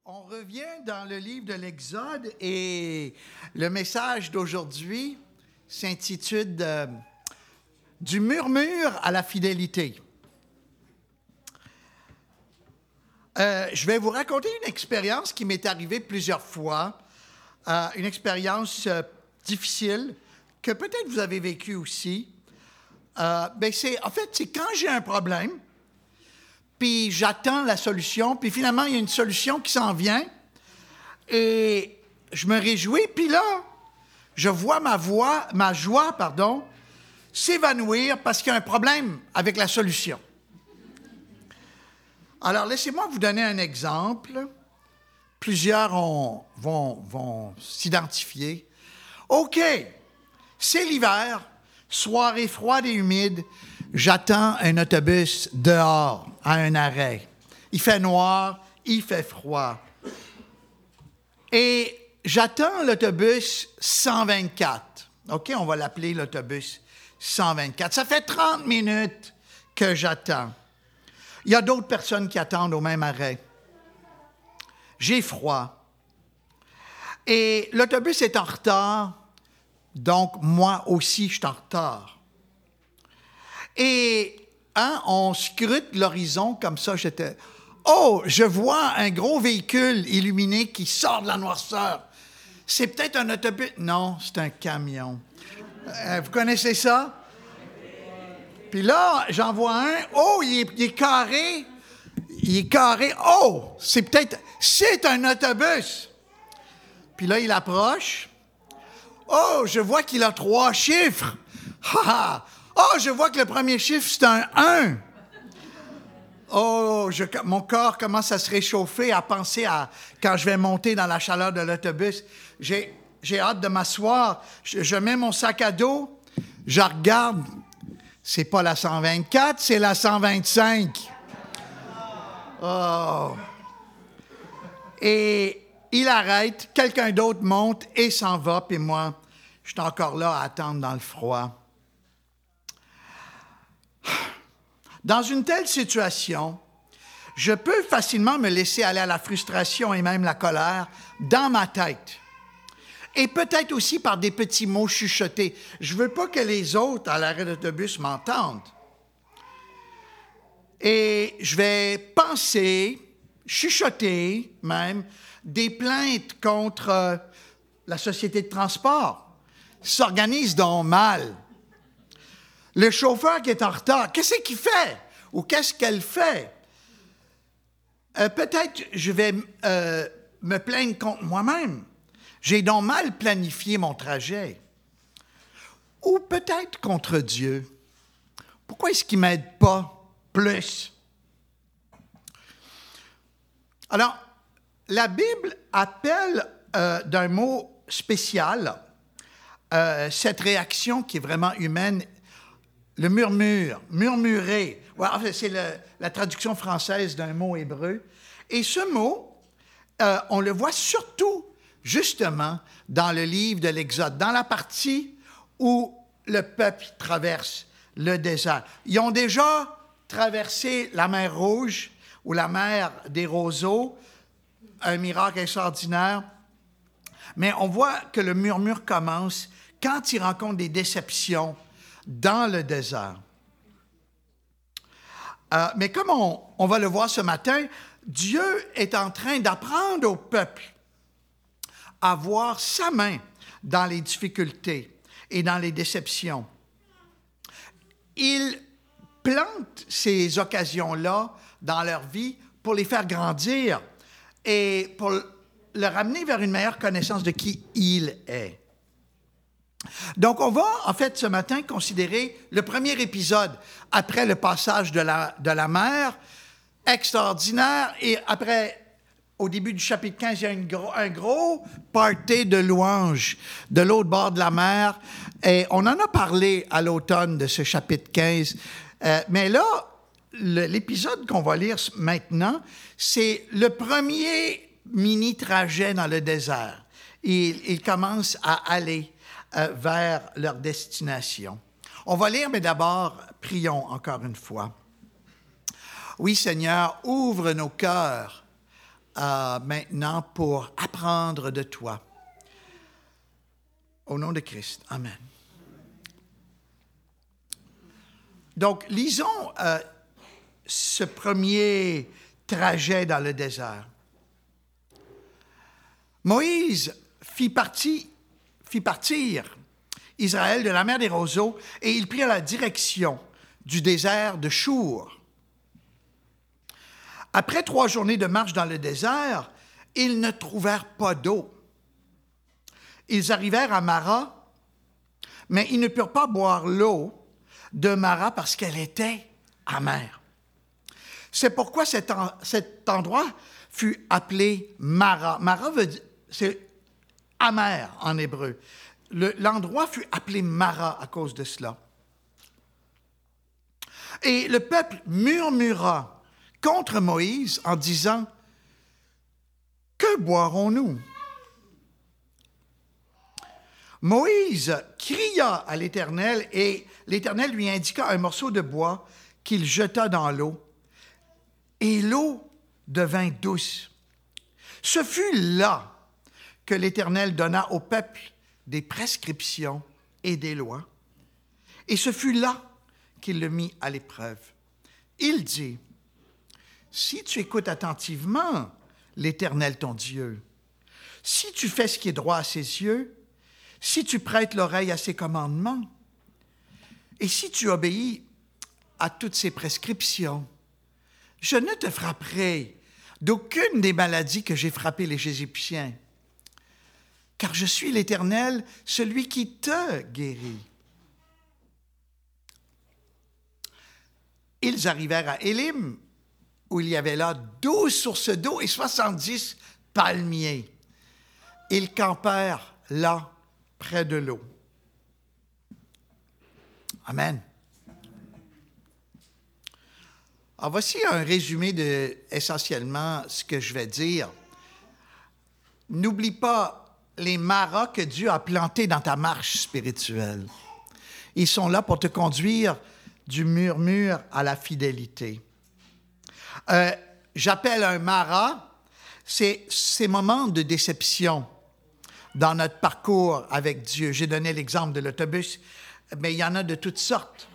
On revient dans le livre de l'Exode et le message d'aujourd'hui s'intitule « Du murmure à la fidélité ». Je vais vous raconter une expérience qui m'est arrivée plusieurs fois, une expérience difficile que peut-être vous avez vécue aussi. C'est quand j'ai un problème, puis j'attends la solution, puis finalement, il y a une solution qui s'en vient, et je me réjouis, puis là, je vois ma joie, s'évanouir parce qu'il y a un problème avec la solution. Alors, laissez-moi vous donner un exemple. Plusieurs vont s'identifier. OK, c'est l'hiver, soirée froide et humide, j'attends un autobus dehors, à un arrêt. Il fait noir, il fait froid. Et j'attends l'autobus 124. OK, on va l'appeler l'autobus 124. Ça fait 30 minutes que j'attends. Il y a d'autres personnes qui attendent au même arrêt. J'ai froid. Et l'autobus est en retard, donc moi aussi, je suis en retard. Et on scrute l'horizon comme ça, je vois un gros véhicule illuminé qui sort de la noirceur. C'est peut-être un autobus. Non, c'est un camion. Vous connaissez ça? Puis là, j'en vois un. Oh, il est carré. Il est carré. Oh, c'est un autobus. Puis là, il approche. Oh, je vois qu'il a 3 chiffres. Oh, je vois que le premier chiffre, c'est un 1. Oh, mon corps commence à se réchauffer, à penser à quand je vais monter dans la chaleur de l'autobus. J'ai hâte de m'asseoir. Je mets mon sac à dos. Je regarde. C'est pas la 124, c'est la 125. Oh. Et il arrête, quelqu'un d'autre monte et s'en va, puis moi, je suis encore là à attendre dans le froid. Dans une telle situation, je peux facilement me laisser aller à la frustration et même la colère dans ma tête. Et peut-être aussi par des petits mots chuchotés. Je ne veux pas que les autres à l'arrêt d'autobus m'entendent. Et je vais penser, chuchoter même, des plaintes contre la société de transport. S'organise donc mal. Le chauffeur qui est en retard, qu'est-ce qu'il fait? Ou qu'est-ce qu'elle fait? Peut-être je vais me plaindre contre moi-même. J'ai donc mal planifié mon trajet. Ou peut-être contre Dieu. Pourquoi est-ce qu'il ne m'aide pas plus? Alors, la Bible appelle d'un mot spécial cette réaction qui est vraiment humaine, le murmure, murmurer. Ouais, c'est la traduction française d'un mot hébreu. Et ce mot, on le voit surtout, justement, dans le livre de l'Exode, dans la partie où le peuple traverse le désert. Ils ont déjà traversé la mer Rouge ou la mer des roseaux, un miracle extraordinaire. Mais on voit que le murmure commence quand ils rencontrent des déceptions dans le désert. Mais comme on va le voir ce matin, Dieu est en train d'apprendre au peuple à voir sa main dans les difficultés et dans les déceptions. Il plante ces occasions-là dans leur vie pour les faire grandir et pour le ramener vers une meilleure connaissance de qui il est. Donc, on va, en fait, ce matin, considérer le premier épisode après le passage de la mer, extraordinaire, et après, au début du chapitre 15, il y a un gros party de louanges de l'autre bord de la mer, et on en a parlé à l'automne de ce chapitre 15, mais là, l'épisode qu'on va lire maintenant, c'est le premier mini-trajet dans le désert. Ils commencent à aller vers leur destination. On va lire, mais d'abord, prions encore une fois. Oui, Seigneur, ouvre nos cœurs maintenant pour apprendre de toi. Au nom de Christ. Amen. Donc, lisons ce premier trajet dans le désert. Moïse fit partir Israël de la mer des roseaux et ils prirent la direction du désert de Chour. Après 3 journées de marche dans le désert, ils ne trouvèrent pas d'eau. Ils arrivèrent à Mara, mais ils ne purent pas boire l'eau de Mara parce qu'elle était amère. C'est pourquoi cet endroit fut appelé Mara. Mara c'est amer en hébreu. L'endroit fut appelé Mara à cause de cela. Et le peuple murmura contre Moïse en disant « Que boirons-nous » Moïse cria à l'Éternel et l'Éternel lui indiqua un morceau de bois qu'il jeta dans l'eau et l'eau devint douce. Ce fut là que l'Éternel donna au peuple des prescriptions et des lois et ce fut là qu'il le mit à l'épreuve. Il dit, « Si tu écoutes attentivement l'Éternel ton Dieu, si tu fais ce qui est droit à ses yeux, si tu prêtes l'oreille à ses commandements, et si tu obéis à toutes ses prescriptions, je ne te frapperai d'aucune des maladies que j'ai frappées les Égyptiens, car je suis l'Éternel, celui qui te guérit. » Ils arrivèrent à Élim, où il y avait là 12 sources d'eau et 70 palmiers. Ils campèrent là, près de l'eau. Amen. Alors voici un résumé de essentiellement ce que je vais dire. N'oublie pas les maras que Dieu a plantés dans ta marche spirituelle. Ils sont là pour te conduire du murmure à la fidélité. J'appelle un mara, c'est ces moments de déception dans notre parcours avec Dieu. J'ai donné l'exemple de l'autobus, mais il y en a de toutes sortes.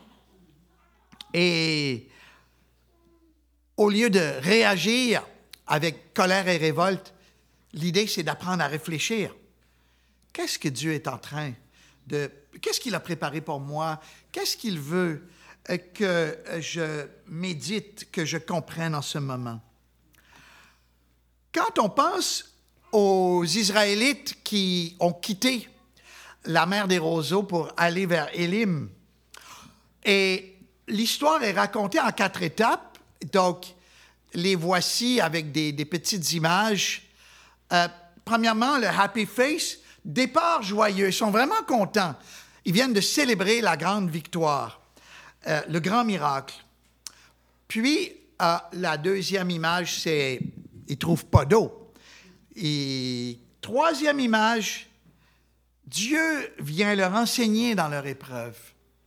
Et au lieu de réagir avec colère et révolte, l'idée, c'est d'apprendre à réfléchir. Qu'est-ce que Dieu est en train de... Qu'est-ce qu'il a préparé pour moi? Qu'est-ce qu'il veut que je médite, que je comprenne en ce moment? Quand on pense aux Israélites qui ont quitté la mer des roseaux pour aller vers Élim, et l'histoire est racontée en 4 étapes, donc les voici avec des petites images. Premièrement, le happy face, départ joyeux, ils sont vraiment contents. Ils viennent de célébrer la grande victoire, le grand miracle. Puis, la deuxième image, c'est ils ne trouvent pas d'eau. Et troisième image, Dieu vient leur enseigner dans leur épreuve.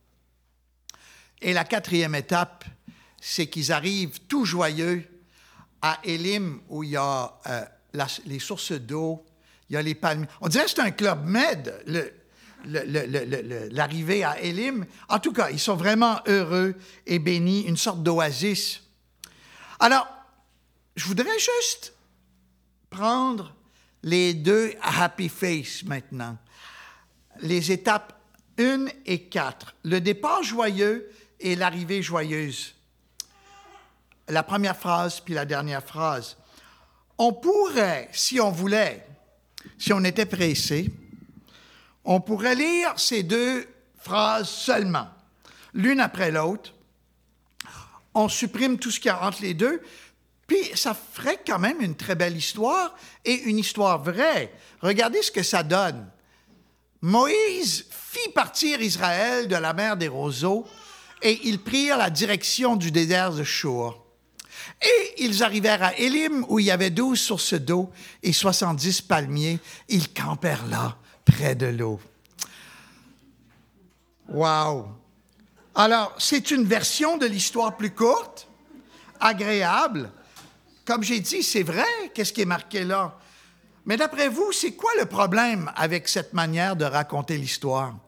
Et la 4e étape, c'est qu'ils arrivent tout joyeux à Élim, où il y a les sources d'eau, il y a les palmiers. On dirait que c'est un club med, l'arrivée à Élim. En tout cas, ils sont vraiment heureux et bénis, une sorte d'oasis. Alors, je voudrais juste prendre les 2 happy face maintenant. Les étapes 1 et 4. Le départ joyeux et l'arrivée joyeuse. La première phrase, puis la dernière phrase. On pourrait, si on voulait, si on était pressé, on pourrait lire ces 2 phrases seulement, l'une après l'autre. On supprime tout ce qu'il y a entre les deux, puis ça ferait quand même une très belle histoire et une histoire vraie. Regardez ce que ça donne. Moïse fit partir Israël de la mer des roseaux et ils prirent la direction du désert de Chour. Et ils arrivèrent à Élim où il y avait 12 sources d'eau et 70 palmiers. Ils campèrent là, près de l'eau. Wow! Alors, c'est une version de l'histoire plus courte, agréable, Comme j'ai dit, c'est vrai, qu'est-ce qui est marqué là. Mais d'après vous, c'est quoi le problème avec cette manière de raconter l'histoire?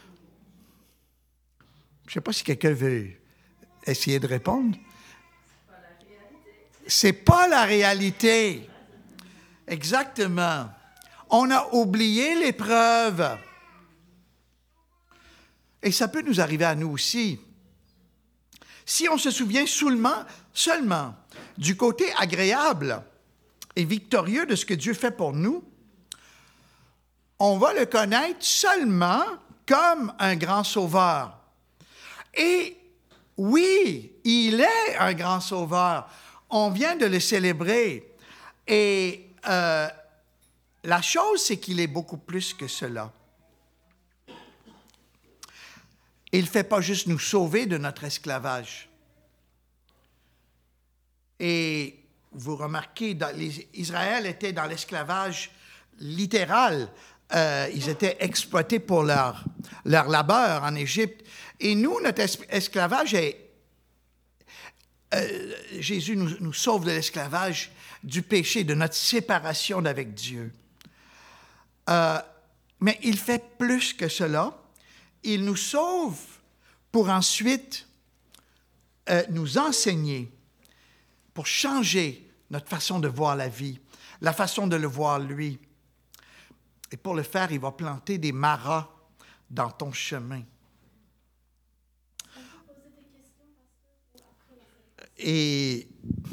Je ne sais pas si quelqu'un veut essayer de répondre. C'est pas la réalité. Exactement. On a oublié l'épreuve. Et ça peut nous arriver à nous aussi. Si on se souvient seulement du côté agréable et victorieux de ce que Dieu fait pour nous, on va le connaître seulement comme un grand sauveur. Et oui, il est un grand sauveur. On vient de le célébrer. Et la chose, c'est qu'il est beaucoup plus que cela. Il ne fait pas juste nous sauver de notre esclavage. Et vous remarquez, Israël était dans l'esclavage littéral. Ils étaient exploités pour leur labeur en Égypte. Et nous, notre esclavage est... Jésus nous sauve de l'esclavage, du péché, de notre séparation d'avec Dieu. Mais il fait plus que cela. Il nous sauve pour ensuite nous enseigner, pour changer notre façon de voir la vie, la façon de le voir lui. Et pour le faire, il va planter des maras dans ton chemin. Et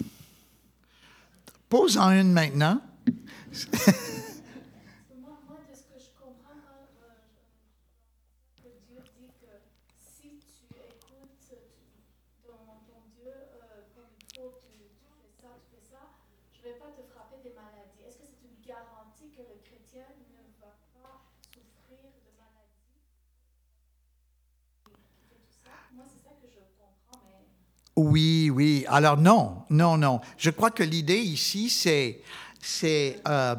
pose-en une maintenant. Moi, de ce que je comprends, que Dieu dit que si tu écoutes ton Dieu comme il faut, tu fais ça, je ne vais pas te frapper des maladies. Est-ce que c'est une garantie que le chrétien ne va pas souffrir de maladies? Tout ça? Moi, c'est ça que je comprends, mais... Oui. Alors non. Je crois que l'idée ici, c'est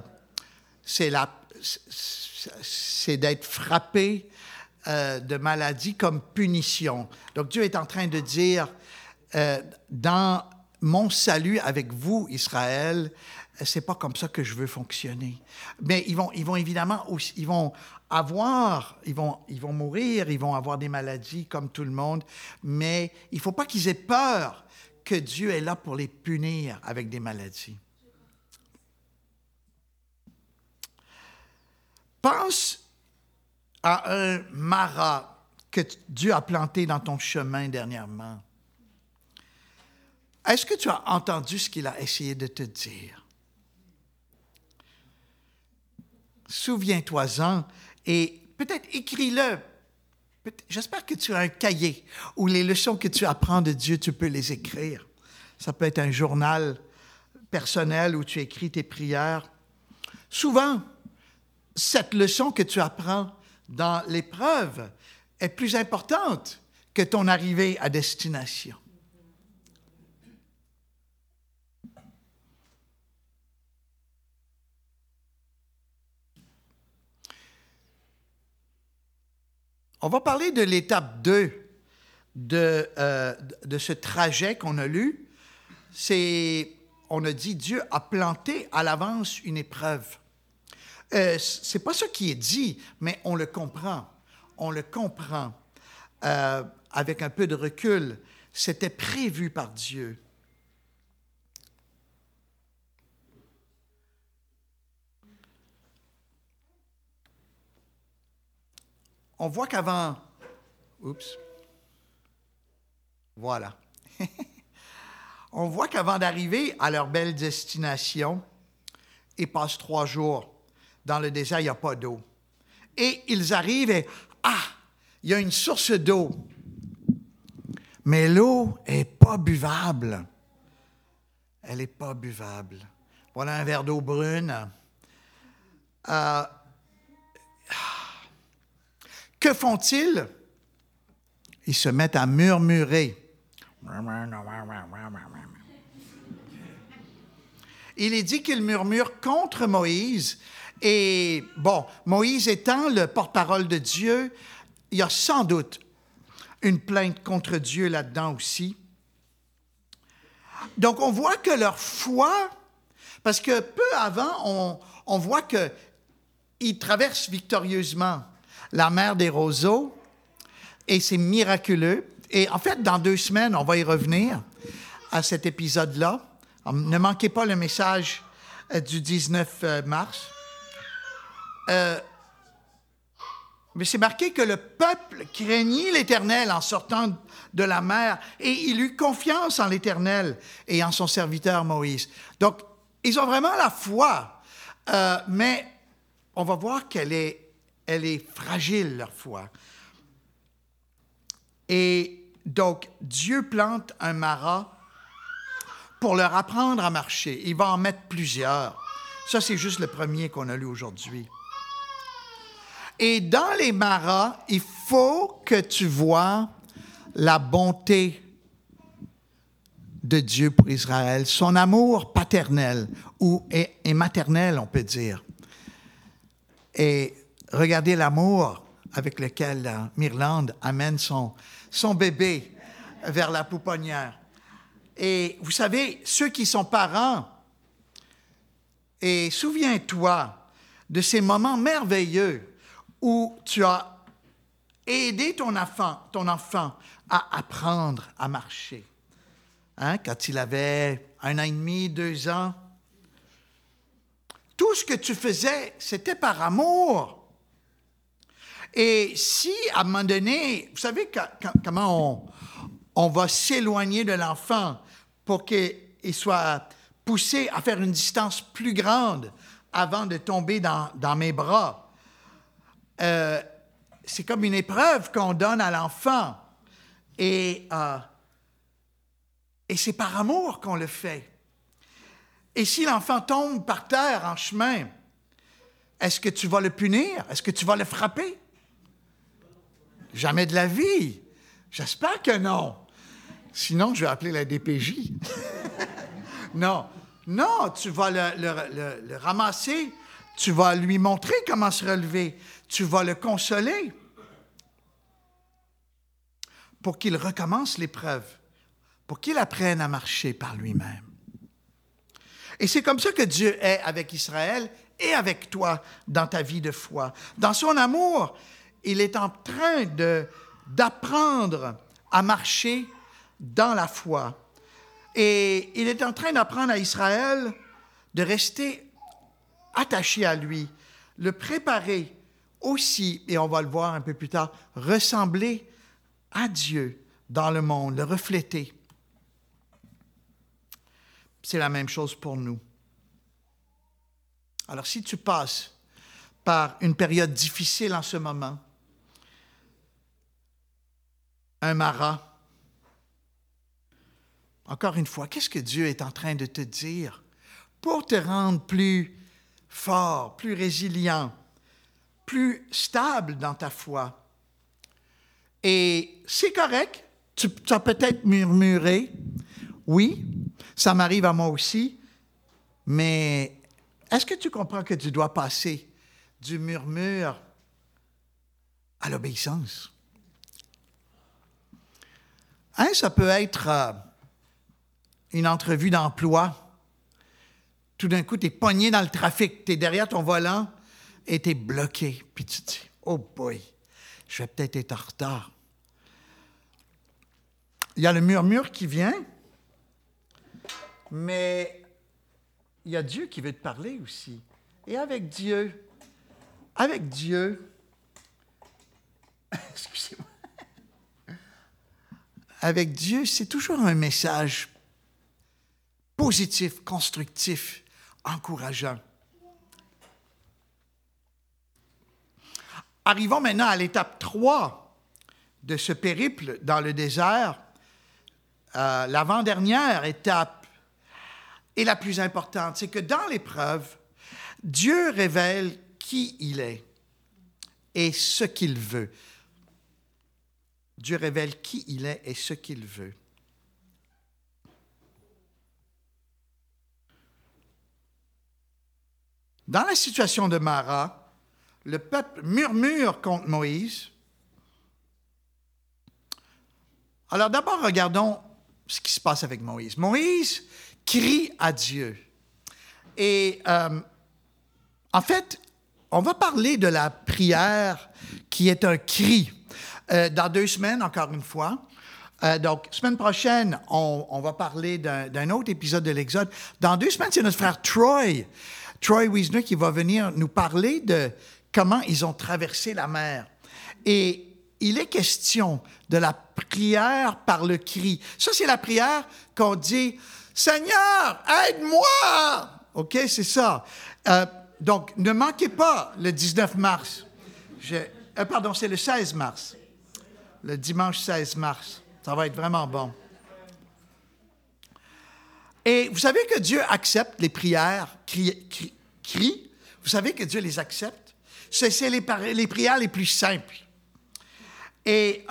d'être frappé de maladie comme punition. Donc Dieu est en train de dire, dans mon salut avec vous, Israël, c'est pas comme ça que je veux fonctionner. Mais ils vont évidemment aussi, ils vont mourir, ils vont avoir des maladies comme tout le monde, mais il faut pas qu'ils aient peur que Dieu est là pour les punir avec des maladies. Pense à un maras que Dieu a planté dans ton chemin dernièrement. Est-ce que tu as entendu ce qu'il a essayé de te dire? Souviens-toi-en et peut-être écris-le. J'espère que tu as un cahier où les leçons que tu apprends de Dieu, tu peux les écrire. Ça peut être un journal personnel où tu écris tes prières. Souvent, cette leçon que tu apprends dans l'épreuve est plus importante que ton arrivée à destination. On va parler de l'étape 2 de ce trajet qu'on a lu. On a dit, Dieu a planté à l'avance une épreuve. Ce n'est pas ça qui est dit, mais on le comprend. On le comprend avec un peu de recul. C'était prévu par Dieu. On voit qu'avant... Oups. Voilà. On voit qu'avant d'arriver à leur belle destination, ils passent 3 jours. Dans le désert, il n'y a pas d'eau. Et ils arrivent et... il y a une source d'eau. Mais l'eau n'est pas buvable. Elle n'est pas buvable. Voilà un verre d'eau brune. Que font-ils? Ils se mettent à murmurer. Il est dit qu'ils murmurent contre Moïse. Et bon, Moïse étant le porte-parole de Dieu, il y a sans doute une plainte contre Dieu là-dedans aussi. Donc, on voit que leur foi, parce que peu avant, on voit qu'ils traversent victorieusement la mer des roseaux, et c'est miraculeux. Et en fait, dans 2 semaines, on va y revenir à cet épisode-là. Ne manquez pas le message du 19 mars. Mais c'est marqué que le peuple craignit l'Éternel en sortant de la mer et il eut confiance en l'Éternel et en son serviteur Moïse. Donc, ils ont vraiment la foi, mais on va voir qu'elle est fragile, leur foi. Et donc, Dieu plante un marat pour leur apprendre à marcher. Il va en mettre plusieurs. Ça, c'est juste le premier qu'on a lu aujourd'hui. Et dans les marats, il faut que tu vois la bonté de Dieu pour Israël, son amour paternel et maternel, on peut dire. Et regardez l'amour avec lequel Myrlande amène son bébé vers la pouponnière. Et vous savez, ceux qui sont parents, et souviens-toi de ces moments merveilleux où tu as aidé ton enfant à apprendre à marcher. Hein? Quand il avait 1 an et demi, 2 ans, tout ce que tu faisais, c'était par amour. Et si, à un moment donné, vous savez comment on va s'éloigner de l'enfant pour qu'il soit poussé à faire une distance plus grande avant de tomber dans mes bras. C'est comme une épreuve qu'on donne à l'enfant. Et c'est par amour qu'on le fait. Et si l'enfant tombe par terre en chemin, est-ce que tu vas le punir? Est-ce que tu vas le frapper? Jamais de la vie. J'espère que non. Sinon, je vais appeler la DPJ. Non, tu vas le ramasser, tu vas lui montrer comment se relever, tu vas le consoler pour qu'il recommence l'épreuve, pour qu'il apprenne à marcher par lui-même. Et c'est comme ça que Dieu est avec Israël et avec toi dans ta vie de foi. Dans son amour, il est en train d'apprendre à marcher dans la foi. Et il est en train d'apprendre à Israël de rester attaché à lui, le préparer aussi, et on va le voir un peu plus tard, ressembler à Dieu dans le monde, le refléter. C'est la même chose pour nous. Alors, si tu passes par une période difficile en ce moment, un marat, encore une fois, qu'est-ce que Dieu est en train de te dire pour te rendre plus fort, plus résilient, plus stable dans ta foi? Et c'est correct, tu as peut-être murmuré, oui, ça m'arrive à moi aussi, mais est-ce que tu comprends que tu dois passer du murmure à l'obéissance? Hein, ça peut être une entrevue d'emploi. Tout d'un coup, tu es pogné dans le trafic, tu es derrière ton volant et tu es bloqué. Puis tu te dis, oh boy, je vais peut-être être en retard. Il y a le murmure qui vient, mais il y a Dieu qui veut te parler aussi. Et avec Dieu, excusez-moi, avec Dieu, c'est toujours un message positif, constructif, encourageant. Arrivons maintenant à l'étape 3 de ce périple dans le désert. L'avant-dernière étape et la plus importante, c'est que dans l'épreuve, Dieu révèle qui il est et ce qu'il veut. Dieu révèle qui il est et ce qu'il veut. Dans la situation de Mara, le peuple murmure contre Moïse. Alors d'abord, regardons ce qui se passe avec Moïse. Moïse crie à Dieu. Et en fait, on va parler de la prière qui est un cri. Dans 2 semaines, encore une fois. Donc, semaine prochaine, on va parler d'un autre épisode de l'Exode. Dans 2 semaines, c'est notre frère Troy Wiesner, qui va venir nous parler de comment ils ont traversé la mer. Et il est question de la prière par le cri. Ça, c'est la prière qu'on dit « Seigneur, aide-moi! » OK, c'est ça. Donc, ne manquez pas le 19 mars. Pardon, c'est le 16 mars. Le dimanche 16 mars. Ça va être vraiment bon. Et vous savez que Dieu accepte les prières, cris. Vous savez que Dieu les accepte. C'est les prières les plus simples. Et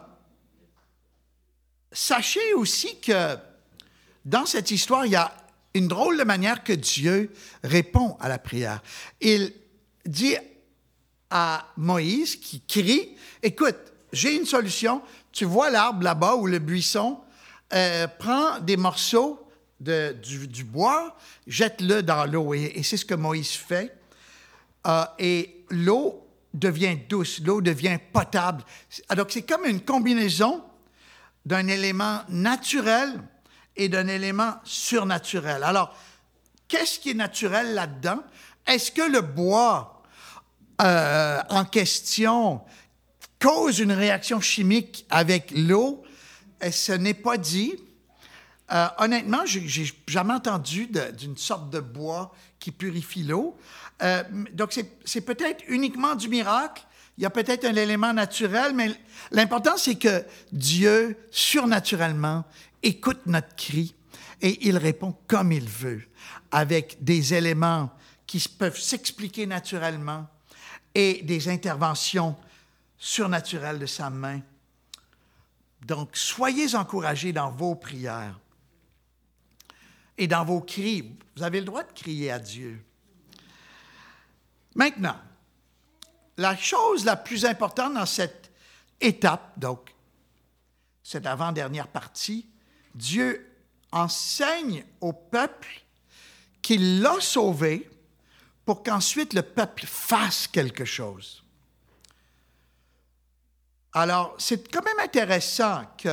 sachez aussi que dans cette histoire, il y a une drôle de manière que Dieu répond à la prière. Il dit à Moïse, qui crie, « Écoute, j'ai une solution. Tu vois l'arbre là-bas ou le buisson, prends des morceaux du bois, jette-le dans l'eau. » Et c'est ce que Moïse fait. Et l'eau devient douce, l'eau devient potable. Donc, c'est comme une combinaison d'un élément naturel et d'un élément surnaturel. Alors, qu'est-ce qui est naturel là-dedans? Est-ce que le bois en question cause une réaction chimique avec l'eau? Ce n'est pas dit. Honnêtement, j'ai jamais entendu d'une sorte de bois qui purifie l'eau. Donc, c'est peut-être uniquement du miracle. Il y a peut-être un élément naturel, mais l'important, c'est que Dieu, surnaturellement, écoute notre cri et il répond comme il veut, avec des éléments qui peuvent s'expliquer naturellement et des interventions surnaturelles de sa main. Donc, soyez encouragés dans vos prières et dans vos cris. Vous avez le droit de crier à Dieu. Maintenant, la chose la plus importante dans cette étape, donc cette avant-dernière partie, Dieu enseigne au peuple qu'il l'a sauvé pour qu'ensuite le peuple fasse quelque chose. Alors, c'est quand même intéressant qu'il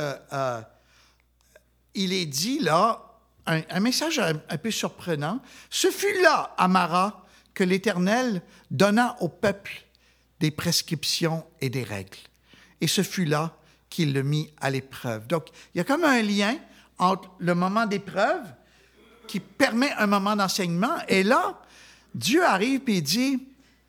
est dit là, un message un peu surprenant. Ce fut là, à Mara, que l'Éternel donna au peuple des prescriptions et des règles. Et ce fut là qu'il le mit à l'épreuve. Donc, il y a comme un lien entre le moment d'épreuve qui permet un moment d'enseignement. Et là, Dieu arrive et dit,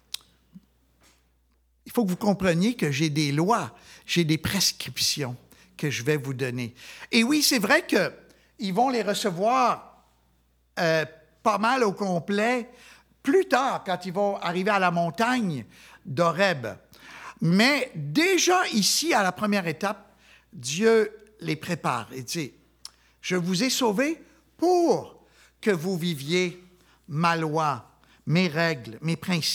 il faut que vous compreniez que j'ai des lois, j'ai des prescriptions que je vais vous donner. Et oui, c'est vrai qu'ils vont les recevoir pas mal au complet plus tard, quand ils vont arriver à la montagne d'Horeb. Mais déjà ici, à la première étape, Dieu les prépare et dit, « Je vous ai sauvés pour que vous viviez ma loi, mes règles, mes principes. »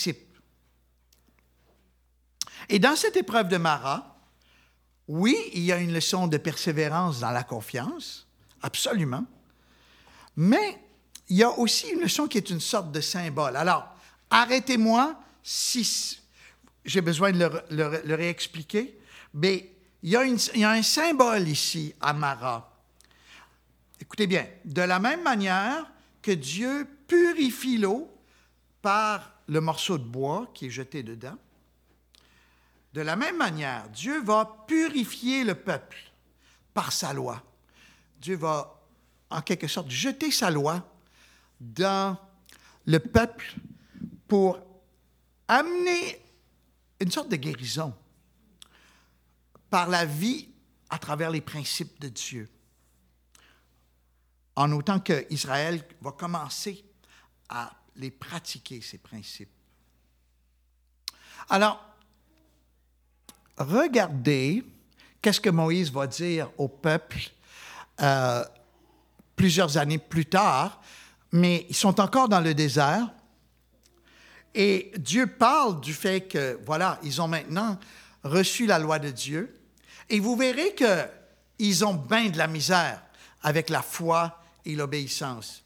Et dans cette épreuve de Mara, oui, il y a une leçon de persévérance dans la confiance, absolument, mais il y a aussi une leçon qui est une sorte de symbole. Alors, arrêtez-moi si j'ai besoin de le réexpliquer, mais il y a un symbole ici à Mara. Écoutez bien, de la même manière que Dieu purifie l'eau par le morceau de bois qui est jeté dedans, de la même manière, Dieu va purifier le peuple par sa loi. Dieu va, en quelque sorte, jeter sa loi dans le peuple pour amener une sorte de guérison par la vie à travers les principes de Dieu. En autant qu'Israël va commencer à les pratiquer, ces principes. Alors, regardez qu'est-ce que Moïse va dire au peuple plusieurs années plus tard, mais ils sont encore dans le désert. Et Dieu parle du fait que, voilà, ils ont maintenant reçu la loi de Dieu. Et vous verrez qu'ils ont bien de la misère avec la foi et l'obéissance.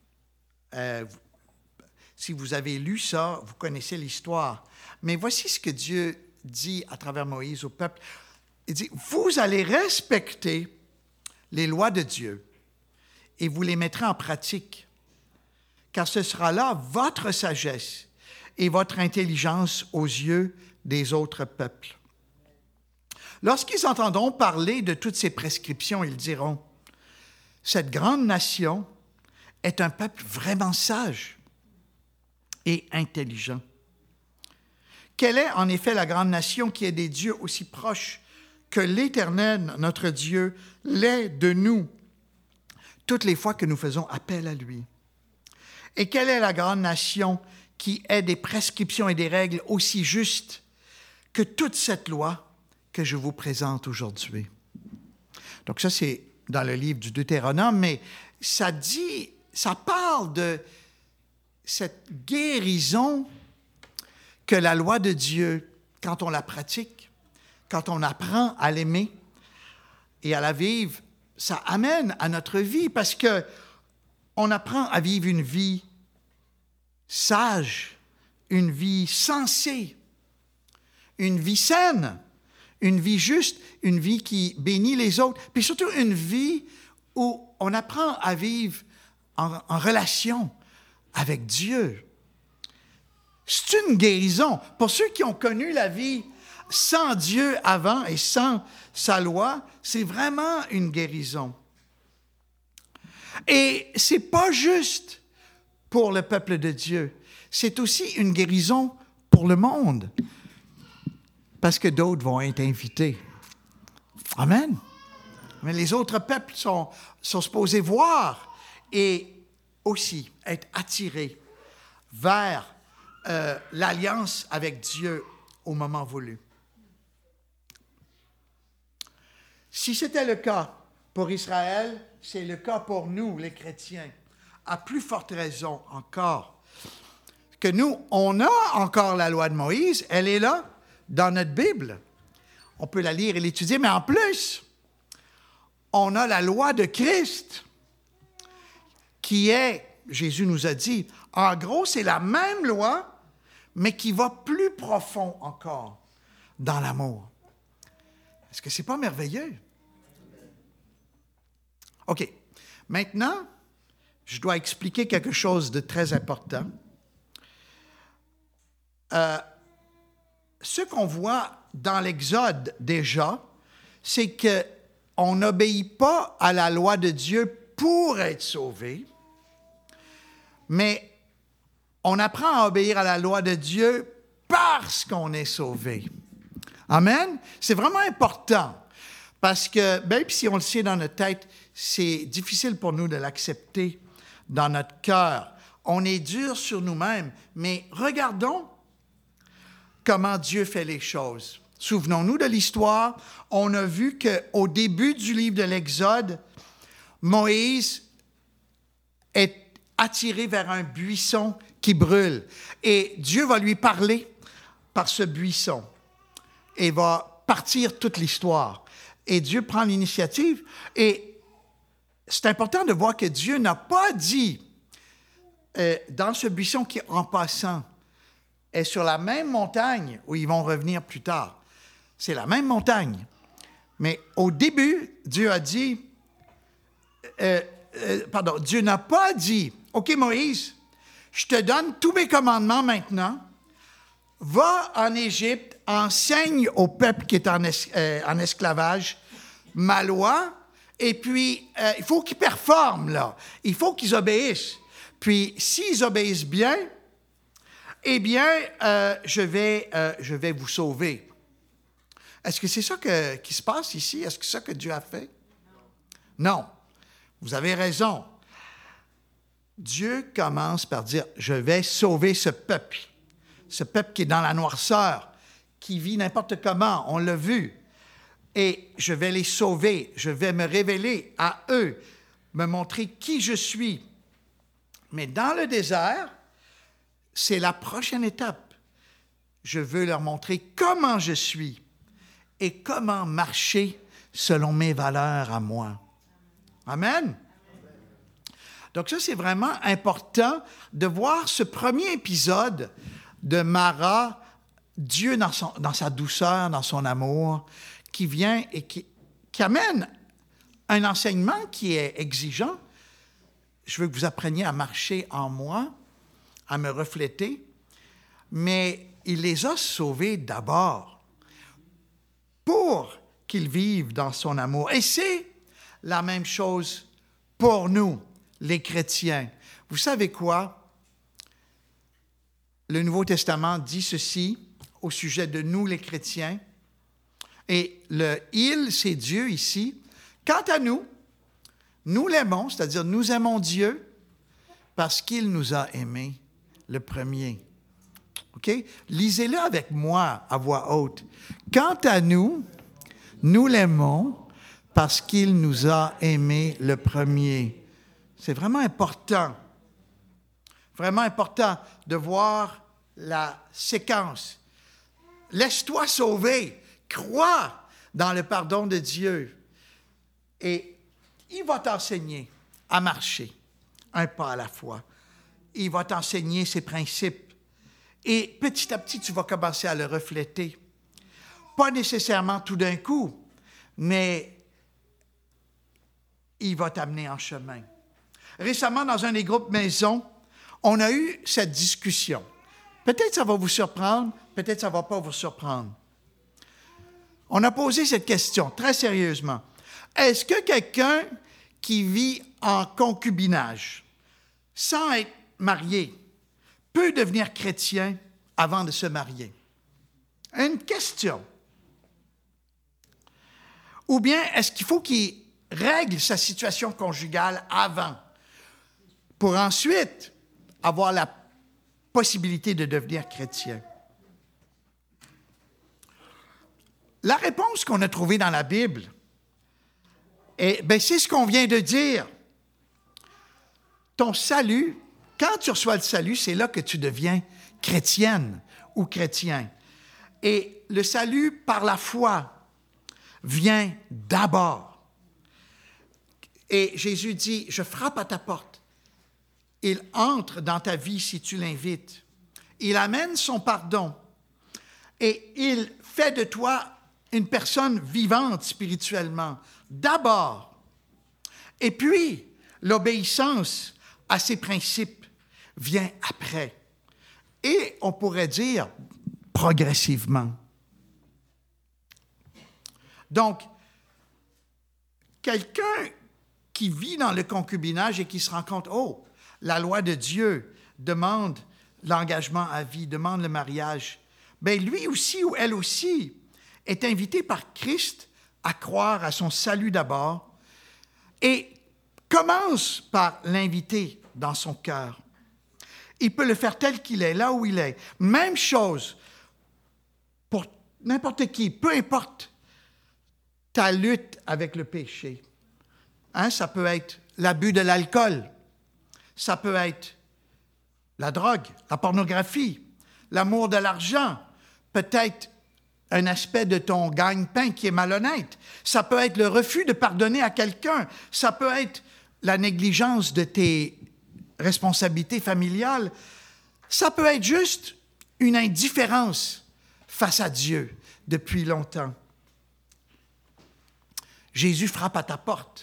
Si vous avez lu ça, vous connaissez l'histoire. Mais voici ce que Dieu dit à travers Moïse au peuple. Il dit, vous allez respecter les lois de Dieu et vous les mettrez en pratique, car ce sera là votre sagesse et votre intelligence aux yeux des autres peuples. Lorsqu'ils entendront parler de toutes ces prescriptions, ils diront, cette grande nation est un peuple vraiment sage et intelligent. Quelle est en effet la grande nation qui est des dieux aussi proches que l'Éternel, notre Dieu, l'est de nous toutes les fois que nous faisons appel à lui? Et quelle est la grande nation qui ait des prescriptions et des règles aussi justes que toute cette loi que je vous présente aujourd'hui? Donc ça, c'est dans le livre du Deutéronome, mais ça parle de cette guérison que la loi de Dieu, quand on la pratique, quand on apprend à l'aimer et à la vivre, ça amène à notre vie parce que on apprend à vivre une vie sage, une vie sensée, une vie saine, une vie juste, une vie qui bénit les autres, puis surtout une vie où on apprend à vivre en relation avec Dieu. C'est une guérison. Pour ceux qui ont connu la vie sans Dieu avant et sans sa loi, c'est vraiment une guérison. Et ce n'est pas juste pour le peuple de Dieu, c'est aussi une guérison pour le monde, parce que d'autres vont être invités. Amen. Mais les autres peuples sont supposés voir et aussi être attirés vers l'alliance avec Dieu au moment voulu. Si c'était le cas pour Israël, c'est le cas pour nous, les chrétiens, à plus forte raison encore. Que nous, on a encore la loi de Moïse, elle est là, dans notre Bible. On peut la lire et l'étudier, mais en plus, on a la loi de Christ, qui est, Jésus nous a dit, en gros, c'est la même loi, mais qui va plus profond encore dans l'amour. Est-ce que ce n'est pas merveilleux? OK. Maintenant, je dois expliquer quelque chose de très important. Ce qu'on voit dans l'Exode déjà, c'est qu'on n'obéit pas à la loi de Dieu pour être sauvé, mais on apprend à obéir à la loi de Dieu parce qu'on est sauvé. Amen? C'est vraiment important parce que, même si on le sait dans notre tête, c'est difficile pour nous de l'accepter dans notre cœur. On est dur sur nous-mêmes, mais regardons comment Dieu fait les choses. Souvenons-nous de l'histoire. On a vu qu'au début du livre de l'Exode, Moïse est attiré vers un buisson qui brûle. Et Dieu va lui parler par ce buisson et va partir toute l'histoire. Et Dieu prend l'initiative. Et c'est important de voir que Dieu n'a pas dit, dans ce buisson qui, en passant, est sur la même montagne où ils vont revenir plus tard. C'est la même montagne. Mais au début, Dieu a dit, Dieu n'a pas dit, « OK, Moïse, je te donne tous mes commandements maintenant. Va en Égypte, enseigne au peuple qui est en esclavage ma loi, et puis il faut qu'ils performent, là. Il faut qu'ils obéissent. Puis, s'ils obéissent bien, eh bien, je vais vous sauver. » Est-ce que c'est ça qui se passe ici? Est-ce que c'est ça que Dieu a fait? Non. Vous avez raison. Dieu commence par dire, je vais sauver ce peuple qui est dans la noirceur, qui vit n'importe comment, on l'a vu. Et je vais les sauver, je vais me révéler à eux, me montrer qui je suis. Mais dans le désert, c'est la prochaine étape. Je veux leur montrer comment je suis et comment marcher selon mes valeurs à moi. Amen. Donc ça, c'est vraiment important de voir ce premier épisode de Mara, Dieu dans sa douceur, dans son amour, qui vient et qui amène un enseignement qui est exigeant. Je veux que vous appreniez à marcher en moi, à me refléter, mais il les a sauvés d'abord pour qu'ils vivent dans son amour. Et c'est la même chose pour nous, les chrétiens. Vous savez quoi? Le Nouveau Testament dit ceci au sujet de nous, les chrétiens. Et le « il », c'est Dieu ici. Quant à nous, nous l'aimons, c'est-à-dire nous aimons Dieu parce qu'il nous a aimés le premier. OK? Lisez-le avec moi à voix haute. Quant à nous, nous l'aimons parce qu'il nous a aimés le premier. C'est vraiment important de voir la séquence. Laisse-toi sauver, crois dans le pardon de Dieu et il va t'enseigner à marcher un pas à la fois. Il va t'enseigner ses principes et petit à petit, tu vas commencer à le refléter. Pas nécessairement tout d'un coup, mais il va t'amener en chemin. Récemment, dans un des groupes maison, on a eu cette discussion. Peut-être ça va vous surprendre, peut-être ça ne va pas vous surprendre. On a posé cette question très sérieusement. Est-ce que quelqu'un qui vit en concubinage, sans être marié, peut devenir chrétien avant de se marier? Une question. Ou bien est-ce qu'il faut qu'il règle sa situation conjugale avant pour ensuite avoir la possibilité de devenir chrétien? La réponse qu'on a trouvée dans la Bible, c'est ce qu'on vient de dire. Ton salut, quand tu reçois le salut, c'est là que tu deviens chrétienne ou chrétien. Et le salut par la foi vient d'abord. Et Jésus dit, je frappe à ta porte. Il entre dans ta vie si tu l'invites. Il amène son pardon. Et il fait de toi une personne vivante spirituellement, d'abord. Et puis, l'obéissance à ses principes vient après. Et on pourrait dire progressivement. Donc, quelqu'un qui vit dans le concubinage et qui se rend compte, oh, la loi de Dieu demande l'engagement à vie, demande le mariage, bien lui aussi ou elle aussi est invité par Christ à croire à son salut d'abord et commence par l'inviter dans son cœur. Il peut le faire tel qu'il est, là où il est. Même chose pour n'importe qui, peu importe ta lutte avec le péché. Ça peut être l'abus de l'alcool, ça peut être la drogue, la pornographie, l'amour de l'argent, peut-être un aspect de ton gagne-pain qui est malhonnête. Ça peut être le refus de pardonner à quelqu'un. Ça peut être la négligence de tes responsabilités familiales. Ça peut être juste une indifférence face à Dieu depuis longtemps. Jésus frappe à ta porte.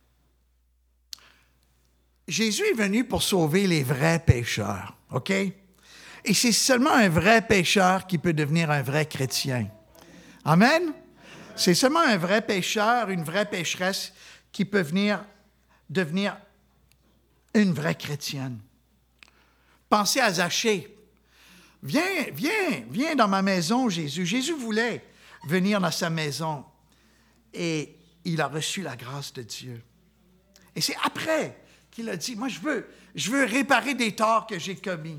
Jésus est venu pour sauver les vrais pécheurs, OK? Et c'est seulement un vrai pécheur qui peut devenir un vrai chrétien. Amen? C'est seulement un vrai pécheur, une vraie pécheresse qui peut devenir une vraie chrétienne. Pensez à Zachée. Viens dans ma maison, Jésus. Jésus voulait venir dans sa maison et il a reçu la grâce de Dieu. Et c'est après qu'il a dit, moi je veux réparer des torts que j'ai commis.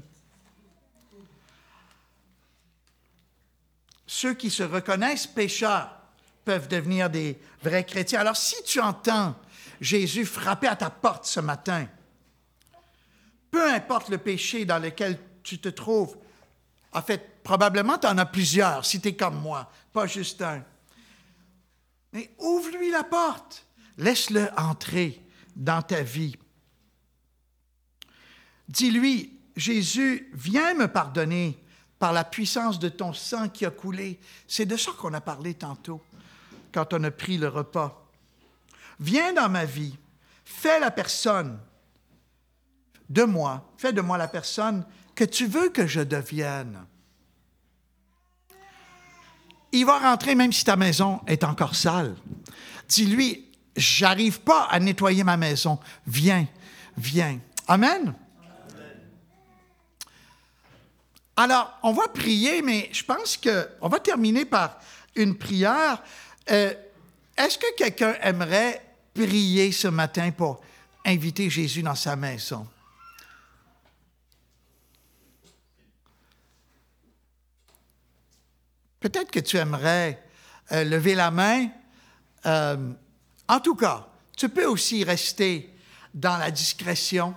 Ceux qui se reconnaissent pécheurs peuvent devenir des vrais chrétiens. Alors, si tu entends Jésus frapper à ta porte ce matin, peu importe le péché dans lequel tu te trouves, en fait, probablement tu en as plusieurs, si tu es comme moi, pas juste un. Mais ouvre-lui la porte, laisse-le entrer dans ta vie. Dis-lui, Jésus, viens me pardonner par la puissance de ton sang qui a coulé. C'est de ça qu'on a parlé tantôt, quand on a pris le repas. Viens dans ma vie, fais de moi la personne que tu veux que je devienne. Il va rentrer même si ta maison est encore sale. Dis-lui, j'arrive pas à nettoyer ma maison. Viens. Amen. Alors, on va prier, mais je pense qu'on va terminer par une prière. Est-ce que quelqu'un aimerait prier ce matin pour inviter Jésus dans sa maison? Peut-être que tu aimerais lever la main. En tout cas, tu peux aussi rester dans la discrétion.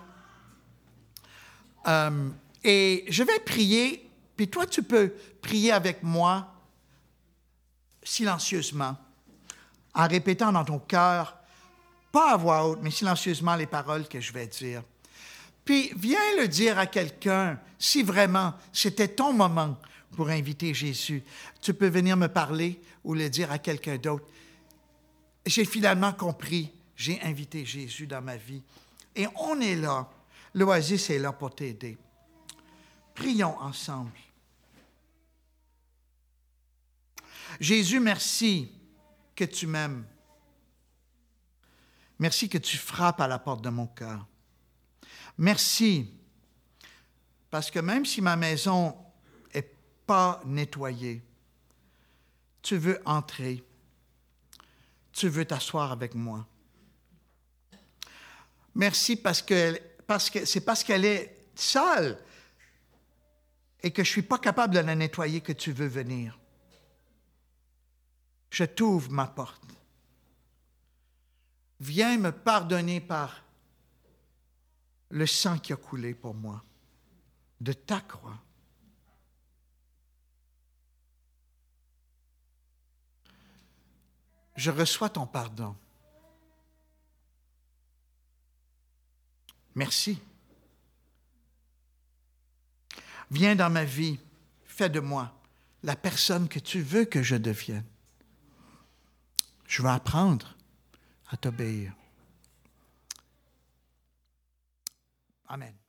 Et je vais prier, puis toi, tu peux prier avec moi silencieusement, en répétant dans ton cœur, pas à voix haute, mais silencieusement les paroles que je vais dire. Puis viens le dire à quelqu'un, si vraiment c'était ton moment pour inviter Jésus. Tu peux venir me parler ou le dire à quelqu'un d'autre. J'ai finalement compris, j'ai invité Jésus dans ma vie. Et on est là, l'Oasis est là pour t'aider. Prions ensemble. Jésus, merci que tu m'aimes. Merci que tu frappes à la porte de mon cœur. Merci, parce que même si ma maison n'est pas nettoyée, tu veux entrer. Tu veux t'asseoir avec moi. Merci parce que c'est parce qu'elle est sale et que je ne suis pas capable de la nettoyer que tu veux venir. Je t'ouvre ma porte. Viens me pardonner par le sang qui a coulé pour moi, de ta croix. Je reçois ton pardon. Merci. Viens dans ma vie, fais de moi la personne que tu veux que je devienne. Je vais apprendre à t'obéir. Amen.